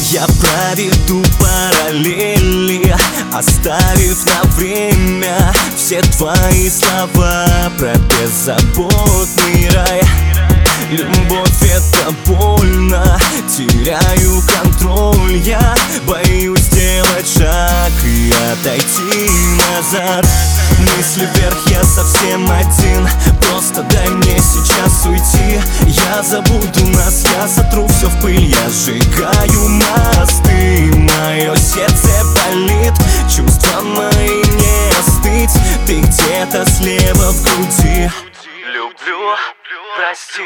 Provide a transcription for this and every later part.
Я проведу параллели, оставив на время все твои слова про беззаботный рай. Любовь — это больно, теряю контроль. Я боюсь сделать шаг и отойти назад. Мысли вверх, я совсем один. Просто дай мне сейчас уйти. Я забуду нас, я сотру все в пыль. Я сжигаю мосты, мое сердце болит. Чувства мои не остыть. Ты где-то слева в груди. Люблю, прости.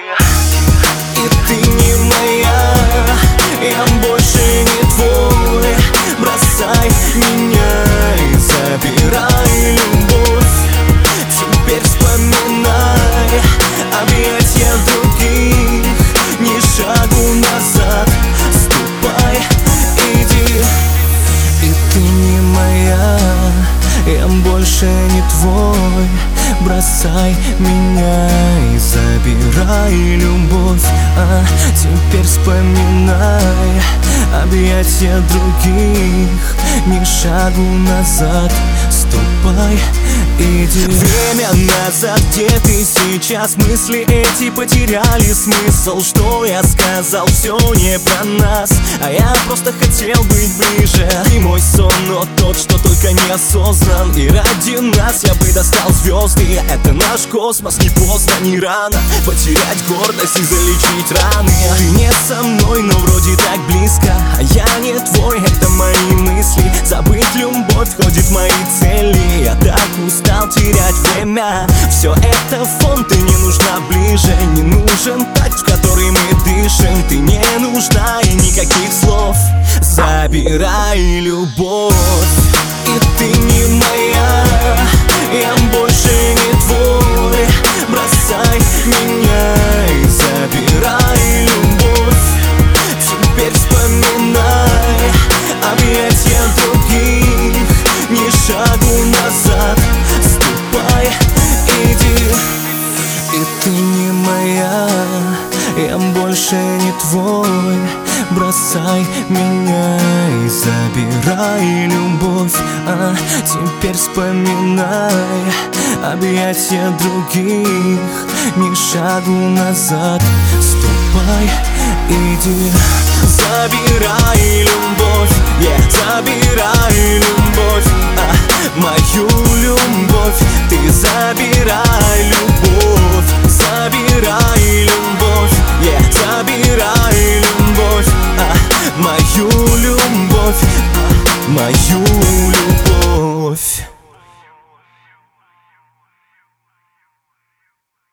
И ты не моя, я больше не твой. Бросай меня и забирай любовь. Теперь вспоминай объятия других. Ни шагу назад, ступай, иди. И ты не моя, я больше не твой. Бросай меня и забирай любовь. Теперь вспоминай объятия других. Ни шагу назад, ступай, иди. Время назад, где ты сейчас? Мысли эти потеряли смысл. Что я сказал, все не про нас. А я просто хотел быть ближе. Ты мой сон, но тот, что только неосознан. И ради нас я бы достал звезды. Это наш космос, не поздно, не рано потерять гордость и залечить раны. Ты не со мной, но вроде так близко. А я не твой, это мои мысли. Забыть любовь входит в мои цели. Я так устал терять время. Все это фон, ты не нужна ближе. Не нужен такт, в который мы дышим. Ты не нужна и никаких слов. Забирай любовь. И ты не моя, я больше не твой. Бросай меня и забирай любовь. Теперь вспоминай объятия других. Ни шагу назад, ступай, иди. И ты не моя, я больше не твой. Бросай меня и забирай любовь. Теперь вспоминай объятия других. Ни шагу назад, ступай, иди. Забирай любовь, забирай любовь. Мою любовь ты забирай